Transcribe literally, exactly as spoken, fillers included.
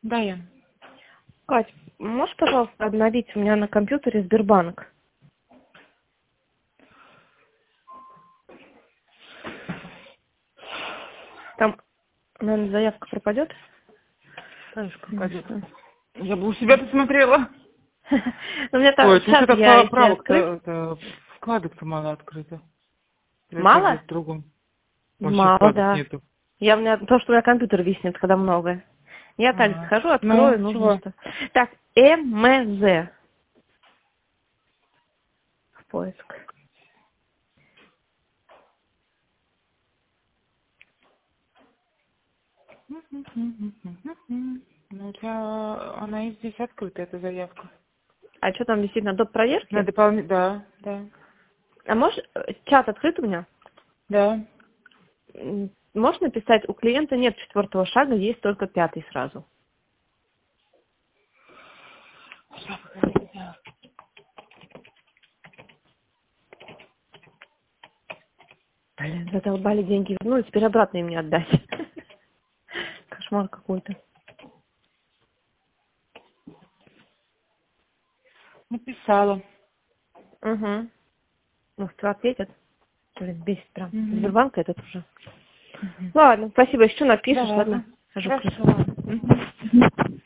Да, я. Кать, можешь, пожалуйста, обновить у меня на компьютере Сбербанк? Там, наверное, заявка пропадет? Конечно, пропадет. Я бы у себя-то смотрела. У меня там Ой, чат что-то я, если правок-то, вкладок-то мало открыто. Мало? В другом. Вообще Мало, вкладок да. нету. Я, у меня, то, что у меня компьютер виснет, когда много. Я так А, захожу, ну, открою, нужно чего? что. Так, МЗ. В поиск. Ну, у тебя она и здесь открыта, эта заявка. А что там висит на доп. На Проверке? дополнение, да, да, А можешь, э, чат открыт у меня? да. М, Можешь написать, у клиента нет четвертого шага, есть только пятый сразу. Блин, задолбали деньги. Ну, и теперь обратно им не отдать. Кошмар какой-то. Написала. Угу. Ну, что ответят? Блин, бесит прям. Угу. Сбербанк этот уже. Ладно, спасибо. Еще напишешь, Да ладно? ладно. Хожу к Хорошо. крысу. Мгм.